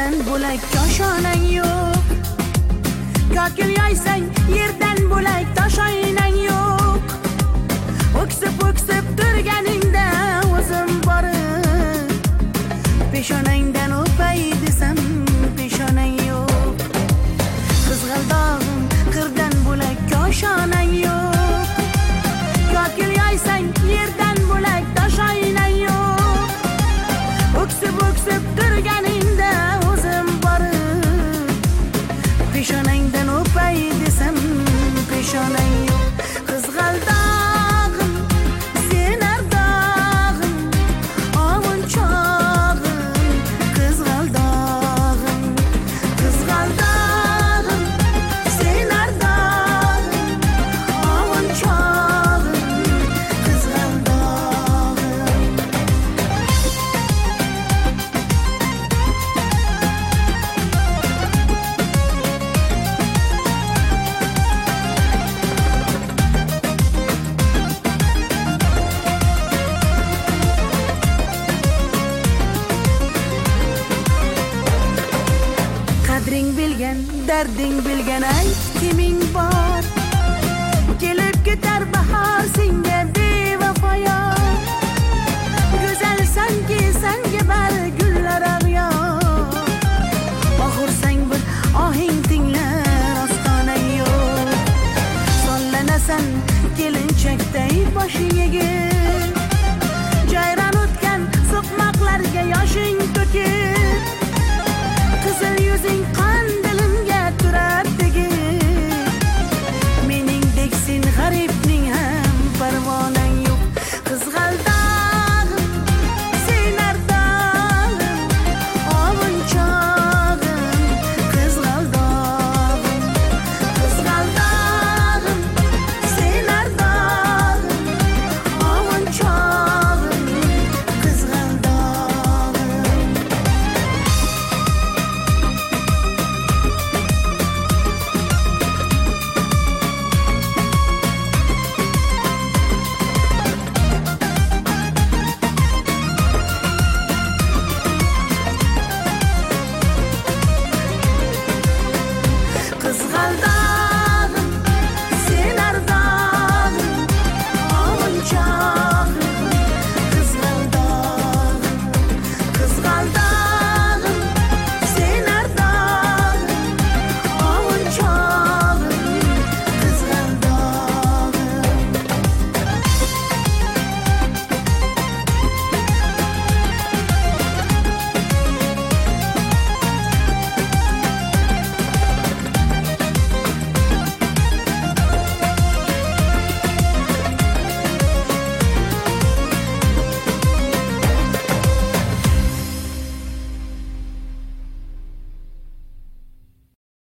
yerdan bo'lak koshonang yo'q. Kokil yoysang yerdan bo'lak toshoynang yo'q. O'ksib turganingda o'zim borib peshonangdan o'pay desam peshonang yo'q. Qizg'aldog'im qirdan bo'lak koshonang yo'q. Kokil yoysang yerdan bo'lak toshoynang yo'q. O'ksib turganingda o'zim borib peshonangdan o'pay desam peshonang yo'q. Qizg'aldog'im sen ardog'im ovun chog'im. Qizg'aldog'im sen ardog'im ovun chog'im. Qizg'aldog'im qadring bilgan darding bilgan ayt kiming bor. Kelib ketar bahor senga bevafo. Go'zalsanki sanga bar gullar ag'yor. Oxursang bir ohing tinglar ostonang yo'q. Sollanasan kelinchakday boshing egib. Jayron o'tgan so'qmoqlarga yoshing to'kib. Qizil yuzing